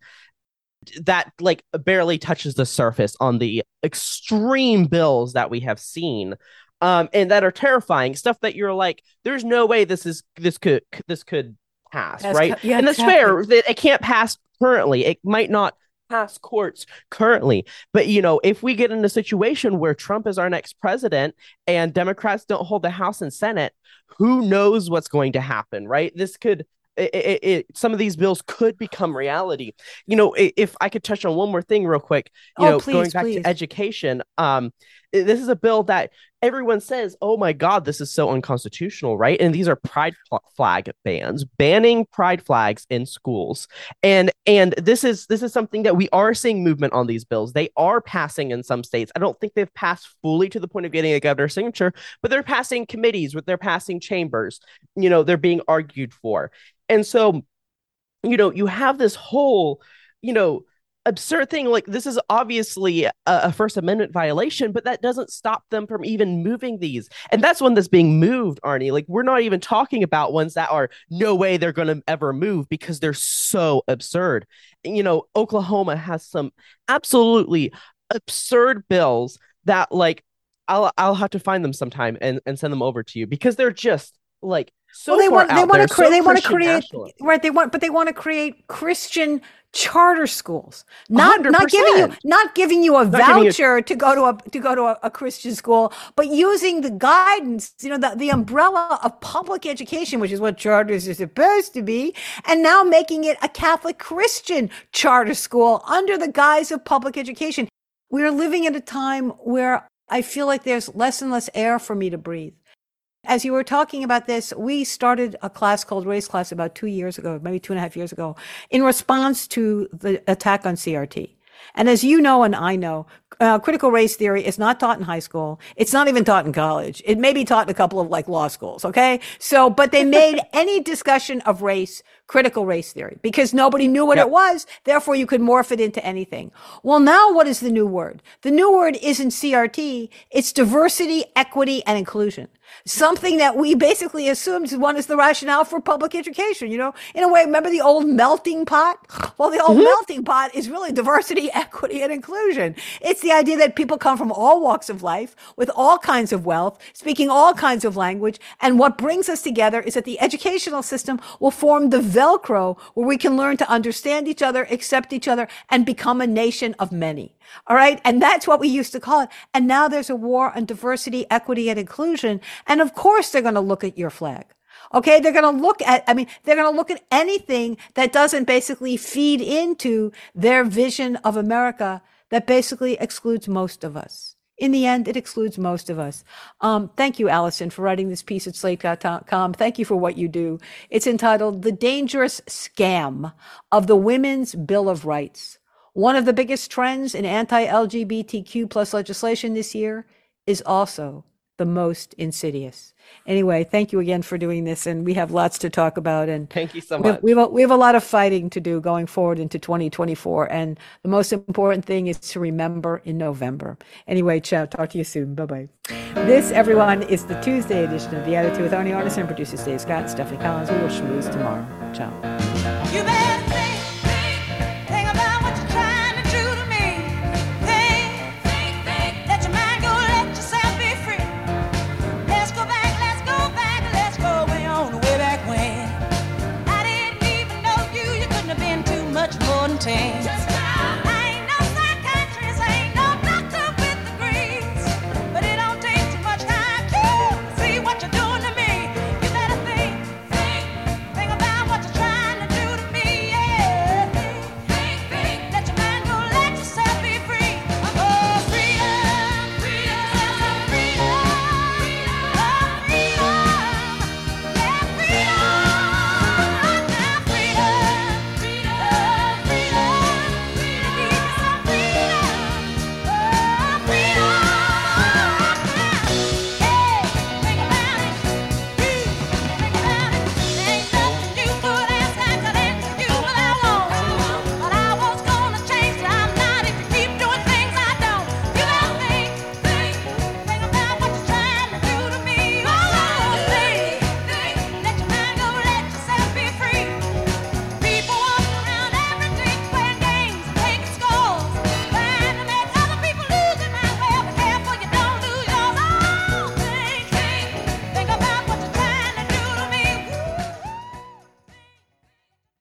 that like barely touches the surface on the extreme bills that we have seen. Um, and that are terrifying, stuff that you're like, there's no way this is this could this could pass, That's right? co- yeah, and that's exactly. fair. That it can't pass currently. It might not pass courts currently. But, you know, if we get in a situation where Trump is our next president and Democrats don't hold the House and Senate, who knows what's going to happen, right? This could It, it, it, some of these bills could become reality. You know, if I could touch on one more thing real quick, you Oh, know, please, going back please. to education, um, this is a bill that everyone says, oh my God, this is so unconstitutional, right? And these are pride flag bans, banning pride flags in schools. And and this is this is something that we are seeing movement on these bills. They are passing in some states. I don't think they've passed fully to the point of getting a governor's signature, but they're passing committees, they're passing chambers. You know, they're being argued for. And so, you know, you have this whole, you know, absurd thing. Like, this is obviously a, a First Amendment violation, but that doesn't stop them from even moving these. And that's one that's being moved, Arnie. Like, we're not even talking about ones that are no way they're going to ever move because they're so absurd. And, you know, Oklahoma has some absolutely absurd bills that, like, I'll I'll have to find them sometime and, and send them over to you because they're just like so well, they far want out they want there, to cre- so they want to Christian create nationalist. right they want but they want to create Christian charter schools, not not one hundred giving you percent. not giving you a Not giving you- voucher to go to a to go to a, a Christian school, but using the guidance, you know, the, the umbrella of public education, which is what charters are supposed to be, and now making it a Catholic Christian charter school under the guise of public education. We are living at a time where I feel like there's less and less air for me to breathe. As you were talking about this, we started a class called Race Class about two years ago, maybe two and a half years ago, in response to the attack on C R T. And as you know and I know, uh, critical race theory is not taught in high school. It's not even taught in college. It may be taught in a couple of like law schools, okay? So, but they made any discussion of race critical race theory because nobody knew what Yep. it was. Therefore, you could morph it into anything. Well, now what is the new word? The new word isn't C R T. It's diversity, equity, and inclusion. Something that we basically assumed one is the rationale for public education. You know, in a way, remember the old melting pot? Well, the old mm-hmm. melting pot is really diversity, equity, and inclusion. It's the idea that people come from all walks of life with all kinds of wealth, speaking all kinds of language. And what brings us together is that the educational system will form the Velcro where we can learn to understand each other, accept each other, and become a nation of many. All right. And that's what we used to call it. And now there's a war on diversity, equity, and inclusion. And of course, they're going to look at your flag. Okay. They're going to look at, I mean, they're going to look at anything that doesn't basically feed into their vision of America that basically excludes most of us. In the end, it excludes most of us. Um, thank you, Allison, for writing this piece at slate dot com. Thank you for what you do. It's entitled The Dangerous Scam of the Women's Bill of Rights. One of the biggest trends in anti-L G B T Q plus legislation this year is also the most insidious. Anyway, thank you again for doing this, and we have lots to talk about. And thank you so we have, much. We have, a, we have a lot of fighting to do going forward into twenty twenty-four, and the most important thing is to remember in November. Anyway, ciao. Talk to you soon. Bye-bye. This, everyone, is the Tuesday edition of The Attitude with Arnie Arnesen and producers Dave Scott and Stephanie Collins. We will schmooze tomorrow. Ciao. You